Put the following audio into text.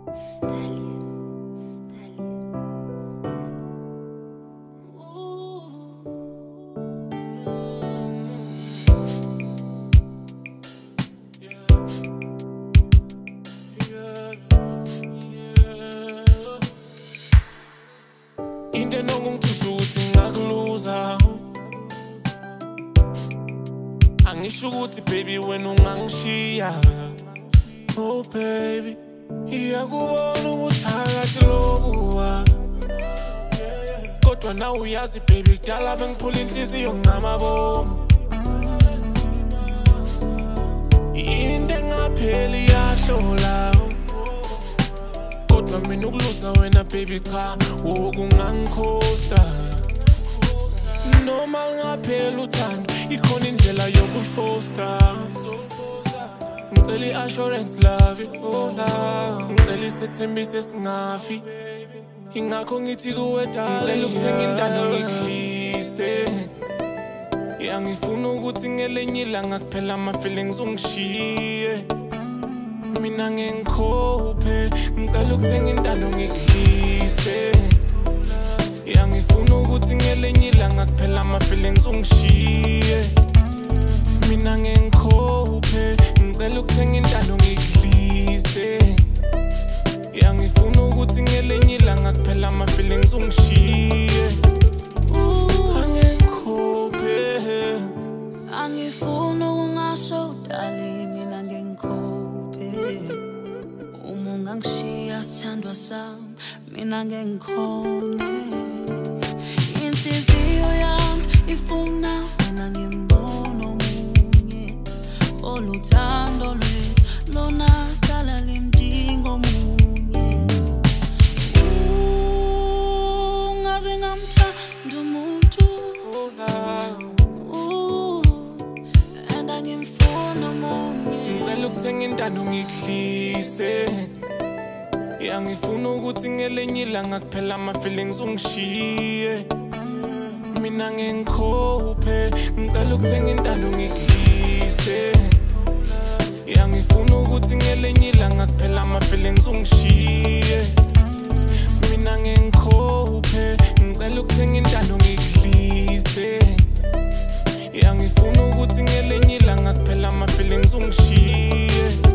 Stallion. Into enongithuse ukuthi ngakuluza. Angisho ukuthi baby wena ungangishiya. Oh baby, iyakubona ubuthakathi lobuwa. Kodwa nawe uyazi baby kudala bengiphula inhliziyo ngamabomu. Into engapheli yahlola. Kodwa mina ukuluza wena baby cha wokungangikhosta. Noma lingapheli uthando ikhona indlela yokufosta. Ngicela i-assurance love, oh la. Ngicela isethembiso singafi. Ingakho ngithi kuwe darling, ngicela ukuthenga intando ngikuhlise. Angifuni ukuthi ngelinye ilanga kuphela ama-feelings ungishiye. Mina ngikhophe, ngicela ukuthenga intando ngikuhlise. Angifuni ukuthi ngelinye ilanga kuphela ama-feelings ungishiye. Mina ngikhophe, ngicela ukuthenga intando ngikuhlise. Angifuni ukuthi ngelinye ilanga kuphela ama-feelings ungishiye. Angifuna ungasho darling, mina ngikhophe. Uma ungangishiya sithandwa sami, mina ngikhone. Inhliziyo yami ifuna wena ngimbone omunye. Oluthando lwethu lonakala limdingo omunye. Ungaze ngamthanda umuntu. Ngicela ukuthenga intando ngikuhlise. Angifuni ukuthi ngelinye ilanga kuphela ama-feelings ungishiye. Mina ngikhophe, ngicela ukuthenga intando ngikuhlise. Angifuni ukuthi ngelinye ilanga kuphela ama-feelings ungishiye. Mina ngikhophe, ngicela ukuthenga intando ngikuhlise. Angifuni ukuthi ngelinye ilanga kuphela ama-feelings ungishiye.